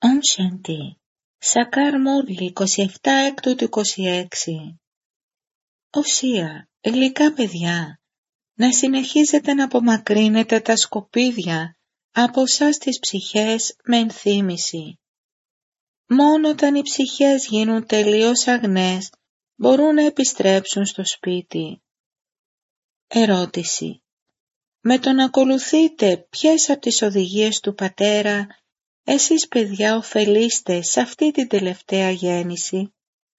Om Shanti. Σακάρ Μούρλι, 27 έκτου του 26. Οσία, γλυκά παιδιά, να συνεχίζετε να απομακρύνετε τα σκουπίδια από σας τις ψυχές με ενθύμηση. Μόνο όταν οι ψυχές γίνουν τελείως αγνές, μπορούν να επιστρέψουν στο σπίτι. Ερώτηση. Με το να ακολουθείτε ποιες από τις οδηγίες του πατέρα, εσείς παιδιά ωφελείστε σε αυτή την τελευταία γέννηση?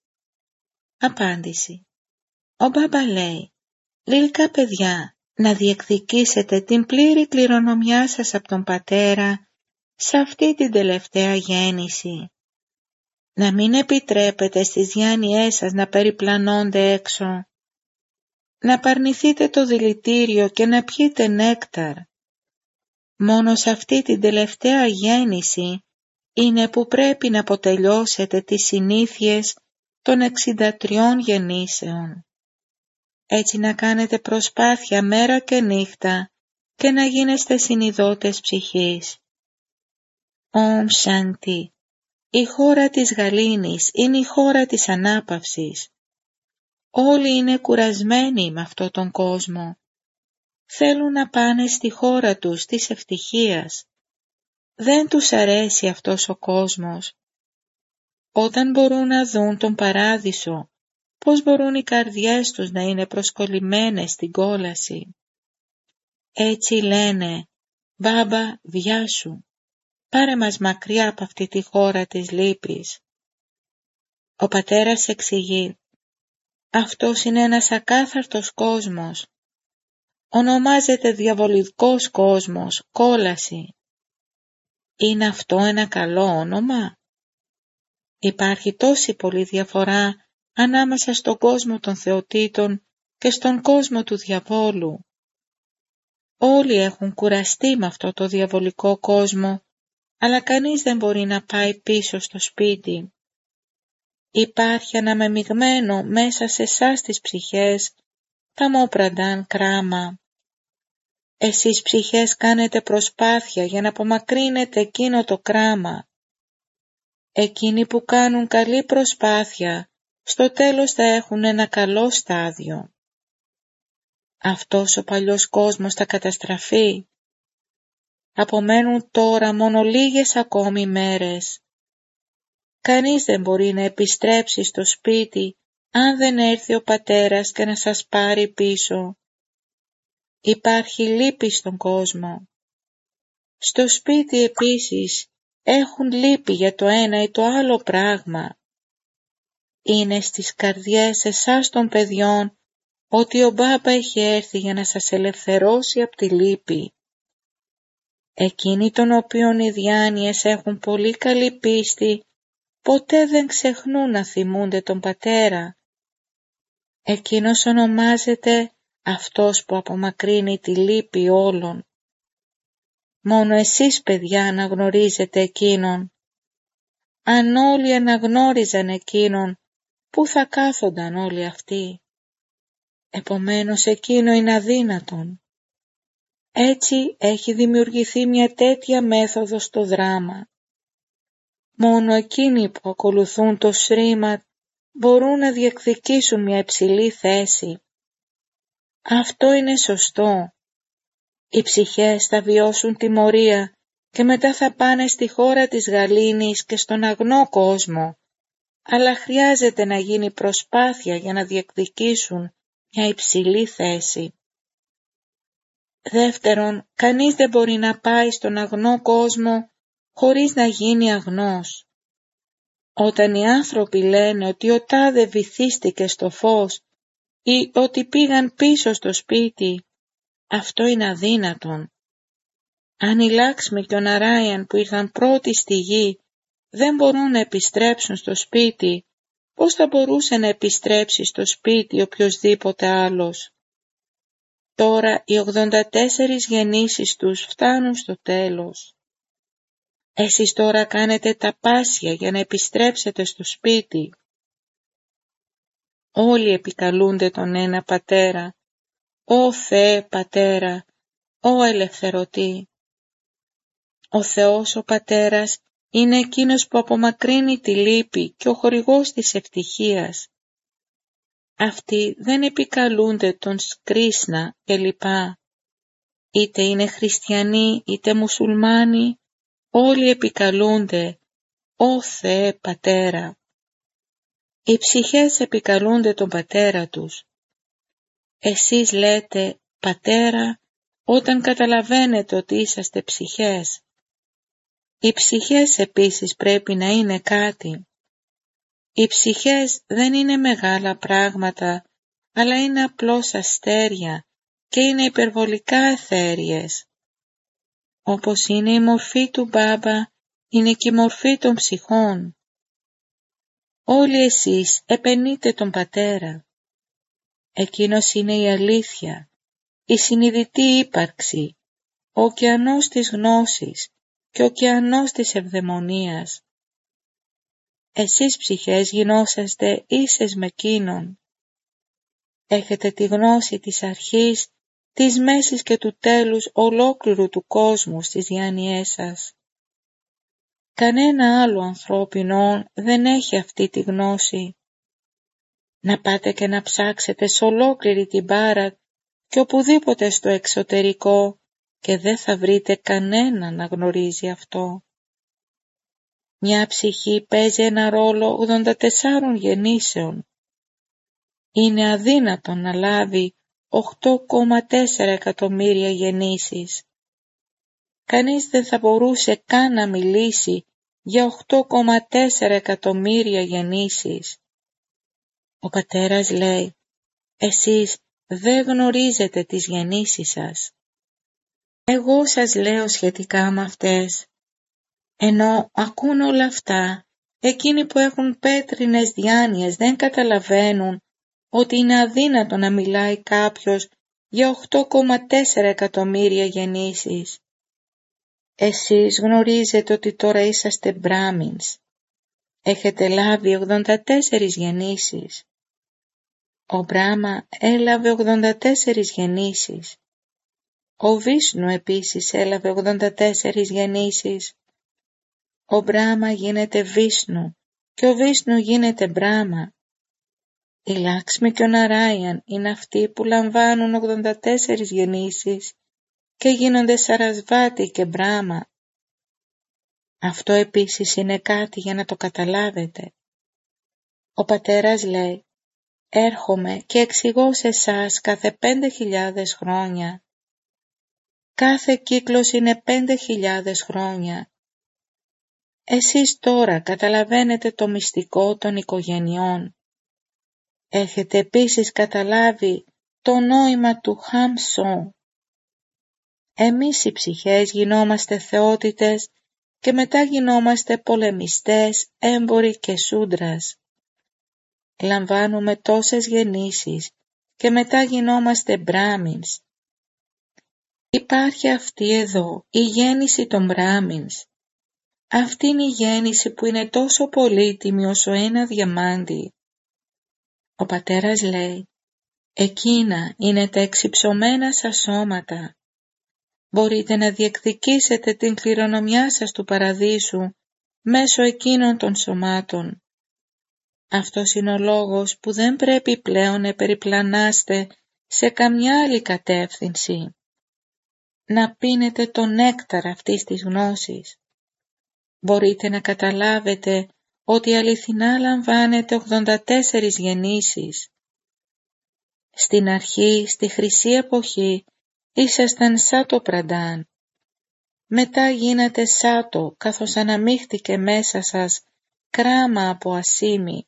Απάντηση. Ο Μπάμπα λέει, γλυκά παιδιά, να διεκδικήσετε την πλήρη κληρονομιά σας από τον πατέρα σε αυτή την τελευταία γέννηση. Να μην επιτρέπετε στις διάνοιές σας να περιπλανώνται έξω. Να απαρνηθείτε το δηλητήριο και να πιείτε νέκταρ. Μόνο σε αυτή την τελευταία γέννηση είναι που πρέπει να αποτελειώσετε τις συνήθειες των 63 γεννήσεων. Έτσι να κάνετε προσπάθεια μέρα και νύχτα και να γίνεστε συνειδότες ψυχής. Ομ Σάντι. Η χώρα της γαλήνης είναι η χώρα της ανάπαυσης. Όλοι είναι κουρασμένοι με αυτόν τον κόσμο. Θέλουν να πάνε στη χώρα τους της ευτυχίας. Δεν τους αρέσει αυτός ο κόσμος. Όταν μπορούν να δουν τον παράδεισο, πώς μπορούν οι καρδιές τους να είναι προσκολλημένες στην κόλαση. Έτσι λένε, Μπάμπα, βιάσου, πάρε μας μακριά από αυτή τη χώρα της λύπης. Ο πατέρας εξηγεί, αυτός είναι ένας ακάθαρτος κόσμος. Ονομάζεται διαβολικός κόσμος, κόλαση. Είναι αυτό ένα καλό όνομα? Υπάρχει τόση πολλή διαφορά ανάμεσα στον κόσμο των θεοτήτων και στον κόσμο του διαβόλου. Όλοι έχουν κουραστεί με αυτό το διαβολικό κόσμο, αλλά κανείς δεν μπορεί να πάει πίσω στο σπίτι. Υπάρχει αναμεμειγμένο μέσα σε εσάς τις ψυχές, τα μόπρανταν κράμα. Εσείς ψυχές κάνετε προσπάθεια για να απομακρύνετε εκείνο το κράμα. Εκείνοι που κάνουν καλή προσπάθεια, στο τέλος θα έχουν ένα καλό στάδιο. Αυτός ο παλιός κόσμος θα καταστραφεί. Απομένουν τώρα μόνο λίγες ακόμη μέρες. Κανείς δεν μπορεί να επιστρέψει στο σπίτι αν δεν έρθει ο πατέρας και να σας πάρει πίσω. Υπάρχει λύπη στον κόσμο. Στο σπίτι επίσης έχουν λύπη για το ένα ή το άλλο πράγμα. Είναι στις καρδιές εσάς των παιδιών ότι ο Μπάμπα έχει έρθει για να σας ελευθερώσει από τη λύπη. Εκείνοι των οποίων οι διάνοιες έχουν πολύ καλή πίστη, ποτέ δεν ξεχνούν να θυμούνται τον πατέρα. Εκείνος ονομάζεται αυτός που απομακρύνει τη λύπη όλων. Μόνο εσείς παιδιά αναγνωρίζετε εκείνον. Αν όλοι αναγνώριζαν εκείνον, πού θα κάθονταν όλοι αυτοί? Επομένως εκείνο είναι αδύνατον. Έτσι έχει δημιουργηθεί μια τέτοια μέθοδος στο δράμα. Μόνο εκείνοι που ακολουθούν το Σρίμαντ μπορούν να διεκδικήσουν μια υψηλή θέση. Αυτό είναι σωστό. Οι ψυχές θα βιώσουν τιμωρία και μετά θα πάνε στη χώρα της γαλήνης και στον αγνό κόσμο, αλλά χρειάζεται να γίνει προσπάθεια για να διεκδικήσουν μια υψηλή θέση. Δεύτερον, κανείς δεν μπορεί να πάει στον αγνό κόσμο χωρίς να γίνει αγνός. Όταν οι άνθρωποι λένε ότι ο τάδε βυθίστηκε στο φως ή ότι πήγαν πίσω στο σπίτι, αυτό είναι αδύνατον. Αν οι Λάξμι και ο Ναράιαν που ήρθαν πρώτοι στη γη δεν μπορούν να επιστρέψουν στο σπίτι, πώς θα μπορούσε να επιστρέψει στο σπίτι οποιοσδήποτε άλλος? Τώρα οι 84 γεννήσεις τους φτάνουν στο τέλος. Εσείς τώρα κάνετε τα πάσια για να επιστρέψετε στο σπίτι. Όλοι επικαλούνται τον ένα πατέρα. Ω Θεέ Πατέρα, ω Ελευθερωτή. Ο Θεός ο Πατέρας είναι εκείνος που απομακρύνει τη λύπη και ο χορηγός της ευτυχίας. Αυτοί δεν επικαλούνται τον Κρίσνα κλπ. Είτε είναι χριστιανοί είτε μουσουλμάνοι, όλοι επικαλούνται «Ω Θεέ Πατέρα». Οι ψυχές επικαλούνται τον Πατέρα τους. Εσείς λέτε «Πατέρα» όταν καταλαβαίνετε ότι είσαστε ψυχές. Οι ψυχές επίσης πρέπει να είναι κάτι. Οι ψυχές δεν είναι μεγάλα πράγματα, αλλά είναι απλώς αστέρια και είναι υπερβολικά εθέριες. Όπως είναι η μορφή του Μπάμπα, είναι και η μορφή των ψυχών. Όλοι εσείς επενείτε τον Πατέρα. Εκείνος είναι η αλήθεια, η συνειδητή ύπαρξη, ο ωκεανός της γνώσης και ο ωκεανός της ευδαιμονίας. Εσείς ψυχές γινόσαστε ίσες με εκείνον. Έχετε τη γνώση της αρχής, της μέσης και του τέλους ολόκληρου του κόσμου στις διάνοιές σας. Κανένα άλλο ανθρώπινο δεν έχει αυτή τη γνώση. Να πάτε και να ψάξετε σε ολόκληρη την Μπάρατ και οπουδήποτε στο εξωτερικό και δεν θα βρείτε κανένα να γνωρίζει αυτό. Μια ψυχή παίζει ένα ρόλο 84 γεννήσεων. Είναι αδύνατο να λάβει 8,4 εκατομμύρια γεννήσεις. Κανείς δεν θα μπορούσε καν να μιλήσει για 8,4 εκατομμύρια γεννήσεις. Ο Πατέρας λέει, εσείς δεν γνωρίζετε τις γεννήσεις σας. Εγώ σας λέω σχετικά με αυτές. Ενώ ακούν όλα αυτά, εκείνοι που έχουν πέτρινες διάνοιες δεν καταλαβαίνουν ότι είναι αδύνατο να μιλάει κάποιος για 8,4 εκατομμύρια γεννήσεις. Εσείς γνωρίζετε ότι τώρα είσαστε Μπράμινς. Έχετε λάβει 84 γεννήσεις. Ο Μπράμα έλαβε 84 γεννήσεις. Ο Βίσνου επίσης έλαβε 84 γεννήσεις. Ο Μπράμα γίνεται Βίσνου και ο Βίσνου γίνεται Μπράμα. Η Λάξμη και ο Ναράιαν είναι αυτοί που λαμβάνουν 84 γεννήσεις και γίνονται Σαρασβάτι και Μπράμα. Αυτό επίσης είναι κάτι για να το καταλάβετε. Ο Πατέρας λέει, έρχομαι και εξηγώ σε εσάς κάθε 5.000 χρόνια. Κάθε κύκλος είναι 5.000 χρόνια. Εσείς τώρα καταλαβαίνετε το μυστικό των οικογενειών. Έχετε επίσης καταλάβει το νόημα του Χάμσον. Εμείς οι ψυχές γινόμαστε θεότητες και μετά γινόμαστε πολεμιστές, έμποροι και σούντρας. Λαμβάνουμε τόσες γεννήσεις και μετά γινόμαστε Μπράμινς. Υπάρχει αυτή εδώ η γέννηση των Μπράμινς. Αυτή είναι η γέννηση που είναι τόσο πολύτιμη όσο ένα διαμάντι. Ο Πατέρας λέει, εκείνα είναι τα εξυψωμένα σας σώματα. Μπορείτε να διεκδικήσετε την κληρονομιά σας του παραδείσου μέσω εκείνων των σωμάτων. Αυτός είναι ο λόγος που δεν πρέπει πλέον να περιπλανάστε σε καμιά άλλη κατεύθυνση. Να πίνετε το νέκταρ αυτής της γνώσης. Μπορείτε να καταλάβετε ότι αληθινά λαμβάνετε 84 γεννήσεις. Στην αρχή, στη χρυσή εποχή, ήσασταν Σάτο Πραντάν. Μετά γίνατε Σάτο, καθώς αναμίχθηκε μέσα σας κράμα από ασίμι.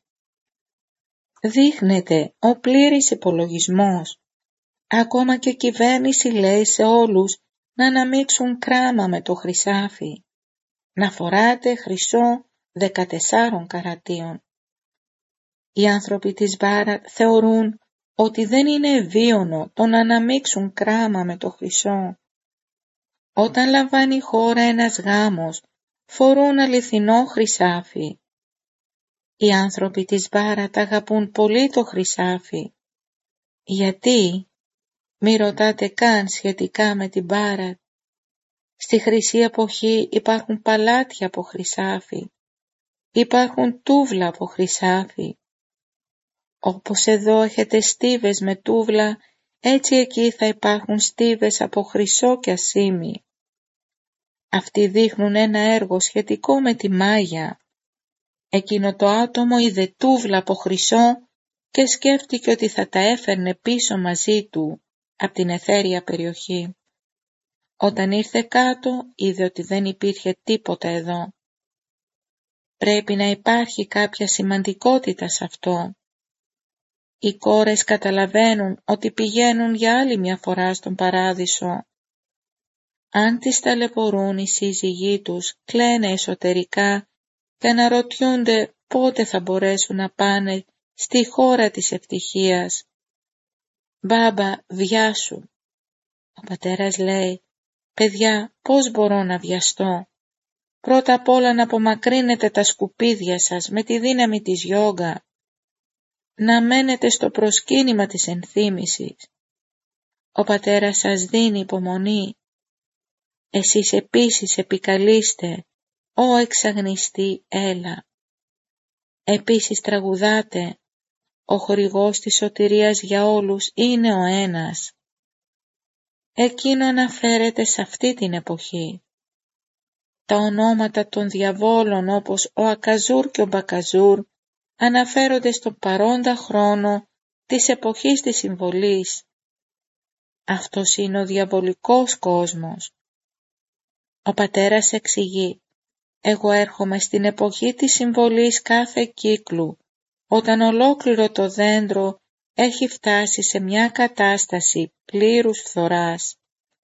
Δείχνεται ο πλήρης υπολογισμός. Ακόμα και η κυβέρνηση λέει σε όλους να αναμίξουν κράμα με το χρυσάφι. Να φοράτε χρυσό 14 καρατίων. Οι άνθρωποι της Μπάρα θεωρούν ότι δεν είναι ευίωνο το να αναμίξουν κράμα με το χρυσό. Όταν λαμβάνει η χώρα ένας γάμος, φορούν αληθινό χρυσάφι. Οι άνθρωποι της Μπάρα τα αγαπούν πολύ το χρυσάφι. Γιατί? Μη ρωτάτε καν σχετικά με την Μπάρα. Στη χρυσή εποχή υπάρχουν παλάτια από χρυσάφι, υπάρχουν τούβλα από χρυσάφι. Όπως εδώ έχετε στίβες με τούβλα, έτσι εκεί θα υπάρχουν στίβες από χρυσό και ασήμι. Αυτοί δείχνουν ένα έργο σχετικό με τη μάγια. Εκείνο το άτομο είδε τούβλα από χρυσό και σκέφτηκε ότι θα τα έφερνε πίσω μαζί του από την αιθέρια περιοχή. Όταν ήρθε κάτω, είδε ότι δεν υπήρχε τίποτα εδώ. Πρέπει να υπάρχει κάποια σημαντικότητα σε αυτό. Οι κόρες καταλαβαίνουν ότι πηγαίνουν για άλλη μια φορά στον παράδεισο. Αν τις ταλαιπωρούν οι σύζυγοί τους, κλαίνε εσωτερικά και αναρωτιούνται πότε θα μπορέσουν να πάνε στη χώρα της ευτυχίας. «Μπάμπα, βιάσου». Ο πατέρας λέει, «Παιδιά, πώς μπορώ να βιαστώ? Πρώτα απ' όλα να απομακρύνετε τα σκουπίδια σας με τη δύναμη της γιόγκα. Να μένετε στο προσκύνημα της ενθύμησης. Ο πατέρας σας δίνει υπομονή. Εσείς επίσης επικαλείστε, «Ω εξαγνιστή, έλα». Επίσης τραγουδάτε, «Ο χορηγός της σωτηρίας για όλους είναι ο ένας». Εκείνο αναφέρεται σε αυτή την εποχή. Τα ονόματα των διαβόλων όπως ο Ακαζούρ και ο Μπακαζούρ αναφέρονται στον παρόντα χρόνο της εποχής της συμβολής. Αυτός είναι ο διαβολικός κόσμος. Ο πατέρας εξηγεί, «Εγώ έρχομαι στην εποχή της συμβολής κάθε κύκλου, όταν ολόκληρο το δέντρο έχει φτάσει σε μια κατάσταση πλήρους φθοράς».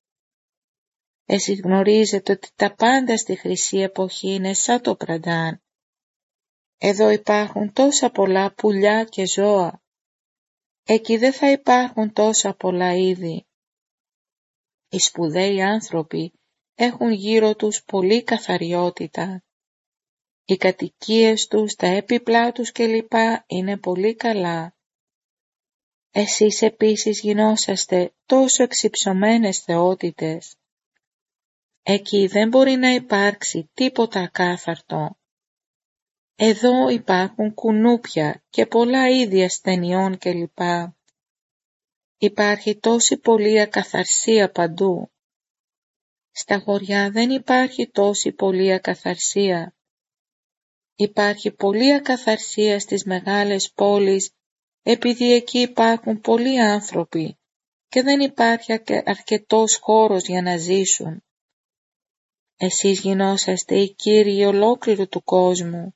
Εσείς γνωρίζετε ότι τα πάντα στη χρυσή εποχή είναι σαν το πραντάν. Εδώ υπάρχουν τόσα πολλά πουλιά και ζώα. Εκεί δεν θα υπάρχουν τόσα πολλά είδη. Οι σπουδαίοι άνθρωποι έχουν γύρω τους πολλή καθαριότητα. Οι κατοικίες τους, τα έπιπλά τους κλπ. Είναι πολύ καλά. Εσείς επίσης γινόσαστε τόσο εξυψωμένες θεότητες. Εκεί δεν μπορεί να υπάρξει τίποτα ακάθαρτο. Εδώ υπάρχουν κουνούπια και πολλά είδη ασθενειών κλπ. Υπάρχει τόση πολλή ακαθαρσία παντού. Στα χωριά δεν υπάρχει τόση πολλή ακαθαρσία. Υπάρχει πολλή ακαθαρσία στις μεγάλες πόλεις, επειδή εκεί υπάρχουν πολλοί άνθρωποι και δεν υπάρχει αρκετός χώρος για να ζήσουν. Εσείς γινόσαστε οι κύριοι ολόκληρου του κόσμου.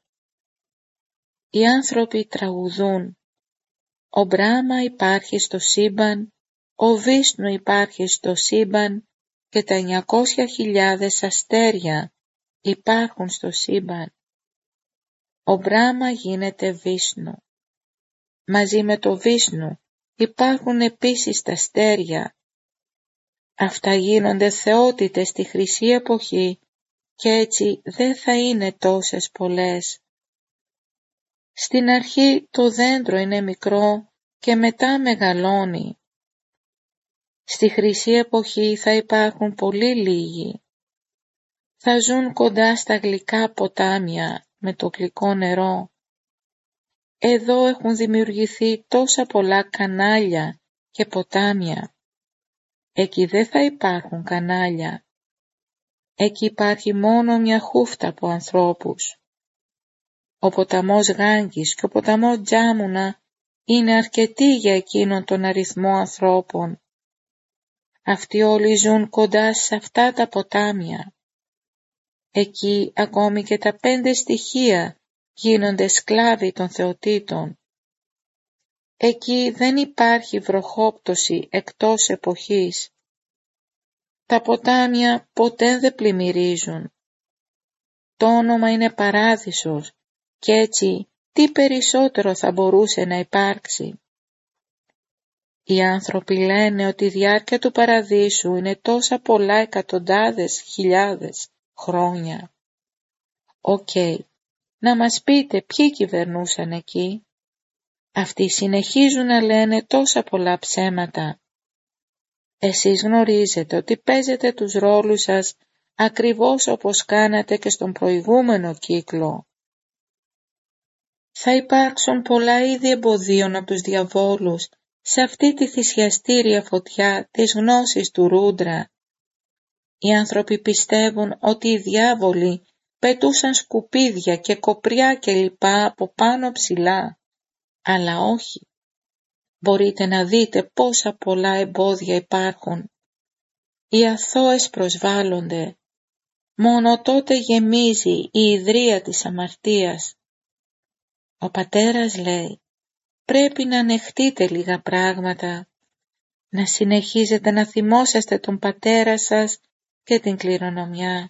Οι άνθρωποι τραγουδούν, «Ο Μπράμα υπάρχει στο σύμπαν, ο Βίσνου υπάρχει στο σύμπαν και τα 900.000 αστέρια υπάρχουν στο σύμπαν». Ο Μπράμα γίνεται Βίσνου. Μαζί με το Βίσνου υπάρχουν επίσης τα αστέρια. Αυτά γίνονται θεότητες στη χρυσή εποχή και έτσι δεν θα είναι τόσες πολλές. Στην αρχή το δέντρο είναι μικρό και μετά μεγαλώνει. Στη χρυσή εποχή θα υπάρχουν πολύ λίγοι. Θα ζουν κοντά στα γλυκά ποτάμια με το γλυκό νερό. Εδώ έχουν δημιουργηθεί τόσα πολλά κανάλια και ποτάμια. Εκεί δεν θα υπάρχουν κανάλια. Εκεί υπάρχει μόνο μια χούφτα από ανθρώπους. Ο ποταμός Γάγκης και ο ποταμός Τζάμουνα είναι αρκετοί για εκείνον τον αριθμό ανθρώπων. Αυτοί όλοι ζουν κοντά σε αυτά τα ποτάμια. Εκεί ακόμη και τα 5 στοιχεία γίνονται σκλάβοι των θεοτήτων. Εκεί δεν υπάρχει βροχόπτωση εκτός εποχής. Τα ποτάμια ποτέ δεν πλημμυρίζουν. Το όνομα είναι παράδεισος και έτσι τι περισσότερο θα μπορούσε να υπάρξει. Οι άνθρωποι λένε ότι η διάρκεια του παραδείσου είναι τόσα πολλά εκατοντάδες χιλιάδες χρόνια. Οκ, να μας πείτε ποιοι κυβερνούσαν εκεί. Αυτοί συνεχίζουν να λένε τόσα πολλά ψέματα. Εσείς γνωρίζετε ότι παίζετε τους ρόλους σας ακριβώς όπως κάνατε και στον προηγούμενο κύκλο. Θα υπάρξουν πολλά είδη εμποδίων από τους διαβόλους σε αυτή τη θυσιαστήρια φωτιά της γνώσης του Ρούντρα. Οι άνθρωποι πιστεύουν ότι οι διάβολοι πετούσαν σκουπίδια και κοπριά και λοιπά από πάνω ψηλά, αλλά όχι. Μπορείτε να δείτε πόσα πολλά εμπόδια υπάρχουν. Οι αθώες προσβάλλονται. Μόνο τότε γεμίζει η ιδρία της αμαρτίας. Ο πατέρας λέει, πρέπει να ανεχτείτε λίγα πράγματα, να συνεχίζετε να θυμόσαστε τον πατέρα σας και την κληρονομιά.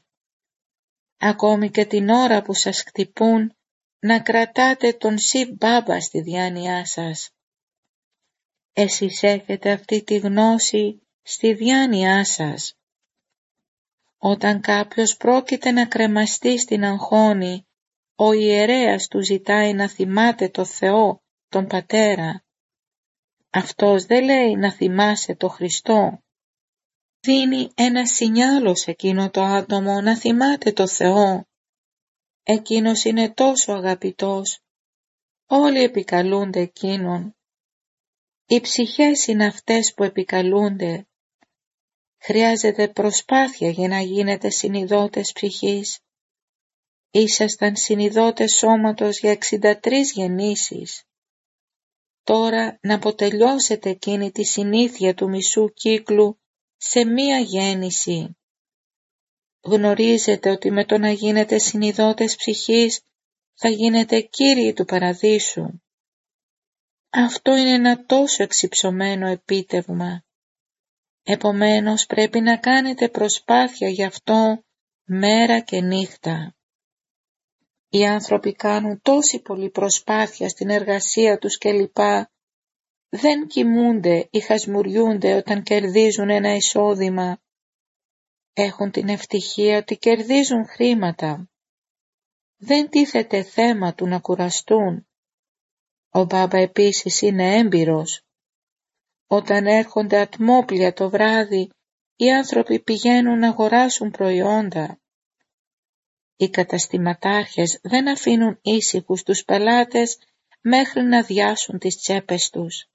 Ακόμη και την ώρα που σας χτυπούν, να κρατάτε τον Σιβ Μπάμπα στη διάνοιά σας. Εσείς έχετε αυτή τη γνώση στη διάνοιά σας. Όταν κάποιος πρόκειται να κρεμαστεί στην αγχώνη, ο ιερέας του ζητάει να θυμάται το Θεό, τον Πατέρα. Αυτός δεν λέει να θυμάσαι το Χριστό. Δίνει ένα σινιάλο σε εκείνο το άτομο να θυμάται το Θεό. Εκείνος είναι τόσο αγαπητός. Όλοι επικαλούνται εκείνον. Οι ψυχές είναι αυτές που επικαλούνται. Χρειάζεται προσπάθεια για να γίνετε συνειδότες ψυχής. Ήσασταν συνειδότες σώματος για 63 γεννήσεις. Τώρα να αποτελειώσετε εκείνη τη συνήθεια του μισού κύκλου σε μία γέννηση. Γνωρίζετε ότι με το να γίνετε συνειδότες ψυχής θα γίνετε κύριοι του παραδείσου. Αυτό είναι ένα τόσο εξυψωμένο επίτευγμα. Επομένως πρέπει να κάνετε προσπάθεια γι' αυτό μέρα και νύχτα. Οι άνθρωποι κάνουν τόση πολλή προσπάθεια στην εργασία τους κλπ. Δεν κοιμούνται ή χασμουριούνται όταν κερδίζουν ένα εισόδημα. Έχουν την ευτυχία ότι κερδίζουν χρήματα. Δεν τίθεται θέμα του να κουραστούν. Ο Μπάμπα επίσης είναι έμπειρος. Όταν έρχονται ατμόπλια το βράδυ, οι άνθρωποι πηγαίνουν να αγοράσουν προϊόντα. Οι καταστηματάρχες δεν αφήνουν ήσυχους τους πελάτες μέχρι να αδειάσουν τις τσέπες τους.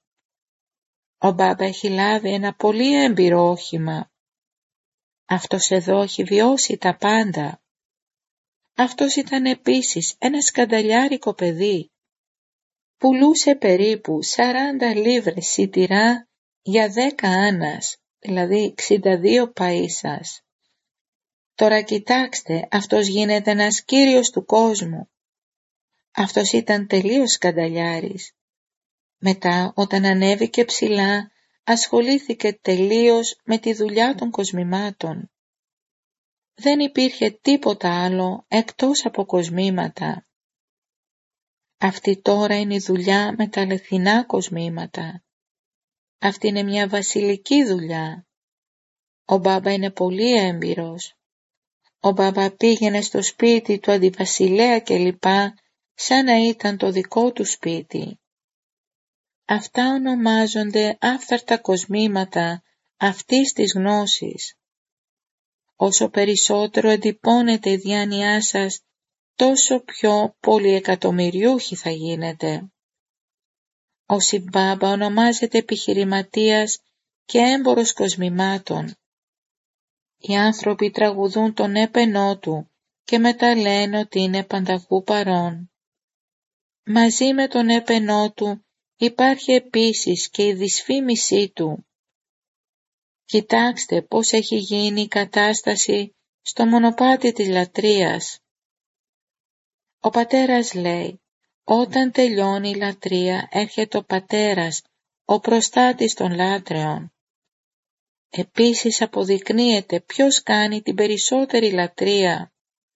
Ο Μπάμπα έχει λάβει ένα πολύ έμπειρο όχημα. Αυτός εδώ έχει βιώσει τα πάντα. Αυτός ήταν επίσης ένα σκανταλιάρικο παιδί. Πουλούσε περίπου 40 λίβρες σιτηρά για 10 άννας, δηλαδή 62 παΐσας. Τώρα κοιτάξτε, αυτός γίνεται ένας κύριος του κόσμου. Αυτός ήταν τελείως σκανταλιάρης. Μετά, όταν ανέβηκε ψηλά, ασχολήθηκε τελείως με τη δουλειά των κοσμημάτων. Δεν υπήρχε τίποτα άλλο εκτός από κοσμήματα. Αυτή τώρα είναι η δουλειά με τα αληθινά κοσμήματα. Αυτή είναι μια βασιλική δουλειά. Ο Μπάμπα είναι πολύ έμπειρος. Ο Μπάμπα πήγαινε στο σπίτι του αντιβασιλέα κλπ. Σαν να ήταν το δικό του σπίτι. Αυτά ονομάζονται άφθαρτα κοσμήματα αυτής της γνώσης. Όσο περισσότερο εντυπώνεται η διάνοιά σας, τόσο πιο πολυεκατομμυριούχοι θα γίνετε. Ο Σιβ Μπάμπα ονομάζεται επιχειρηματίας και έμπορος κοσμημάτων. Οι άνθρωποι τραγουδούν τον έπαινό του και μετά λένε ότι είναι πανταχού παρόν. Μαζί με τον έπαινό του υπάρχει επίσης και η δυσφήμισή του. Κοιτάξτε πώς έχει γίνει η κατάσταση στο μονοπάτι της λατρείας. Ο πατέρας λέει, όταν τελειώνει η λατρεία έρχεται ο πατέρας, ο προστάτης των λάτρεων. Επίσης αποδεικνύεται ποιος κάνει την περισσότερη λατρεία.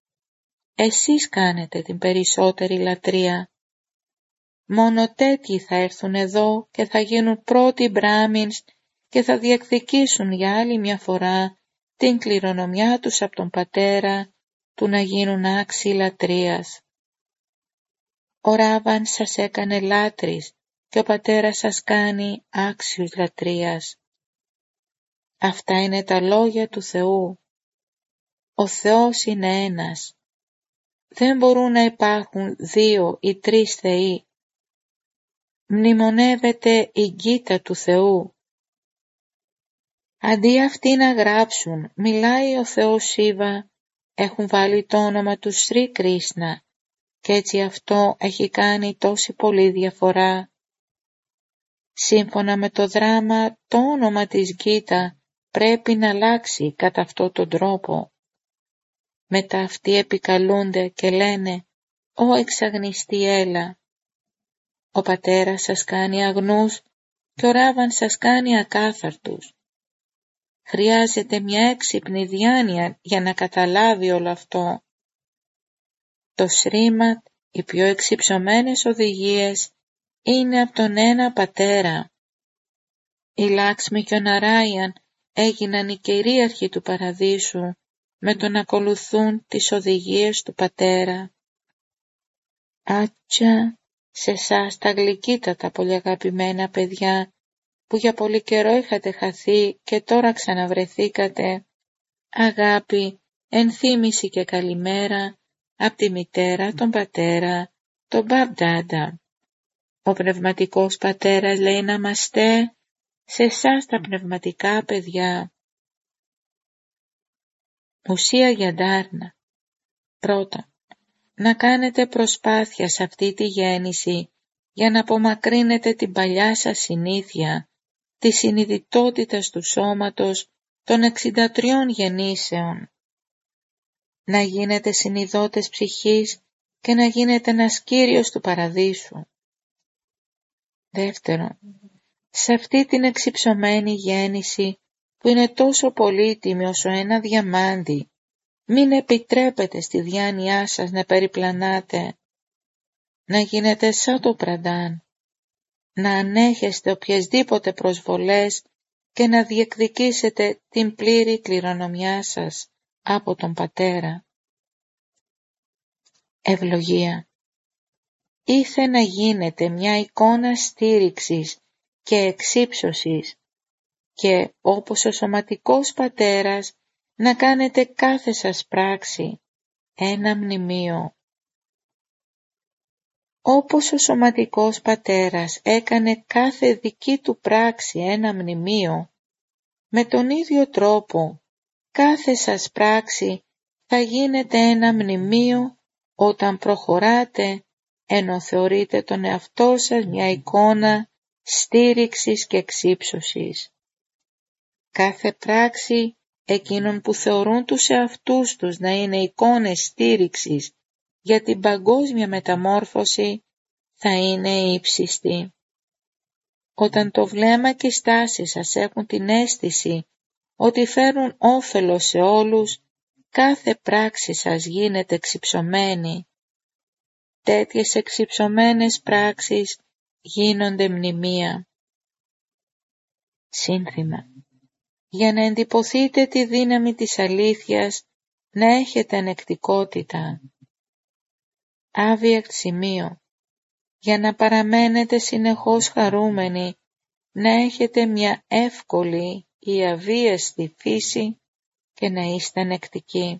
Εσείς κάνετε την περισσότερη λατρεία. Μόνο τέτοιοι θα έρθουν εδώ και θα γίνουν πρώτοι Μπράμινς και θα διεκδικήσουν για άλλη μια φορά την κληρονομιά τους από τον πατέρα του να γίνουν άξιοι λατρείας. Ο Ράβαν σας έκανε λάτρης και ο πατέρας σας κάνει άξιους λατρείας. Αυτά είναι τα λόγια του Θεού. Ο Θεός είναι ένας. Δεν μπορούν να υπάρχουν 2 ή 3 θεοί. Μνημονεύεται η γκίτα του Θεού. Αντί αυτοί να γράψουν «Μιλάει ο Θεός Σίβα», έχουν βάλει το όνομα του Σρι Κρίσνα και έτσι αυτό έχει κάνει τόση πολλή διαφορά. Σύμφωνα με το δράμα, το όνομα της γκίτα πρέπει να αλλάξει κατά αυτόν τον τρόπο. Μετά αυτοί επικαλούνται και λένε «Ω εξαγνιστή έλα». Ο πατέρας σας κάνει αγνούς και ο Ράβαν σας κάνει ακάθαρτους. Χρειάζεται μια έξυπνη διάνοια για να καταλάβει όλο αυτό. Το Σρίματ, οι πιο εξυψωμένες οδηγίες, είναι από τον ένα πατέρα. Η Λάξμη και ο Ναράιαν έγιναν οι κυρίαρχοι του παραδείσου με το να ακολουθούν τις οδηγίες του πατέρα. Άτσα, σε εσάς τα γλυκύτατα πολύ αγαπημένα παιδιά, που για πολύ καιρό είχατε χαθεί και τώρα ξαναβρεθήκατε, αγάπη, ενθύμηση και καλημέρα από τη μητέρα, τον πατέρα, τον Μπαμπ-ντάντα. Ο πνευματικός πατέρας λέει να μαστέ σε εσάς τα πνευματικά παιδιά. Ουσία για ντάρνα. Πρώτον, να κάνετε προσπάθεια σε αυτή τη γέννηση για να απομακρύνετε την παλιά σας συνήθεια, τη συνειδητότητα του σώματος των 63 γεννήσεων. Να γίνετε συνειδότες ψυχής και να γίνετε ένας κύριος του παραδείσου. Δεύτερον, σε αυτή την εξυψωμένη γέννηση που είναι τόσο πολύτιμη όσο ένα διαμάντι, μην επιτρέπετε στη διάνοιά σας να περιπλανάτε, να γίνετε σαν το πραντάν, να ανέχεστε οποιασδήποτε προσβολές και να διεκδικήσετε την πλήρη κληρονομιά σας από τον Πατέρα. Ευλογία. Ήθε να γίνετε μια εικόνα στήριξης και εξύψωσης και όπως ο σωματικός πατέρας να κάνετε κάθε σας πράξη ένα μνημείο. Όπως ο σωματικός πατέρας έκανε κάθε δική του πράξη ένα μνημείο, με τον ίδιο τρόπο κάθε σας πράξη θα γίνεται ένα μνημείο όταν προχωράτε, ενώ θεωρείτε τον εαυτό σας μια εικόνα στήριξης και εξύψωσης. Κάθε πράξη εκείνων που θεωρούν τους εαυτούς τους να είναι εικόνες στήριξης για την παγκόσμια μεταμόρφωση θα είναι ύψιστη. Όταν το βλέμμα και η στάση σας έχουν την αίσθηση ότι φέρουν όφελος σε όλους, κάθε πράξη σας γίνεται εξυψωμένη. Τέτοιες εξυψωμένες πράξεις γίνονται μνημεία. Σύνθημα. Για να εντυπωθείτε τη δύναμη της αλήθειας, να έχετε ανεκτικότητα. Άβιακτ σημείο. Για να παραμένετε συνεχώς χαρούμενοι, να έχετε μια εύκολη ή αβίαστη φύση και να είστε ανεκτικοί.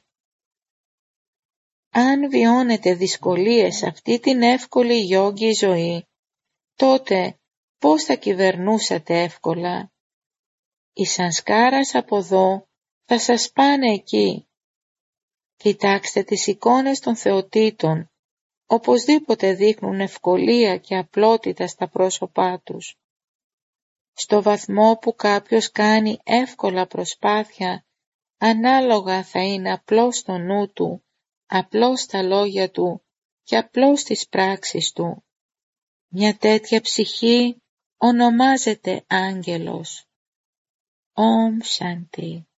Αν βιώνετε δυσκολίες σε αυτή την εύκολη γιόγκη ζωή, τότε πώς θα κυβερνούσατε εύκολα? Οι σανσκάρας από εδώ θα σας πάνε εκεί. Κοιτάξτε τις εικόνες των θεοτήτων, οπωσδήποτε δείχνουν ευκολία και απλότητα στα πρόσωπά τους. Στο βαθμό που κάποιος κάνει εύκολα προσπάθεια, ανάλογα θα είναι απλός στο νου του, απλός στα λόγια του και απλός στις πράξεις του. Μια τέτοια ψυχή ονομάζεται άγγελος. Om Shanti.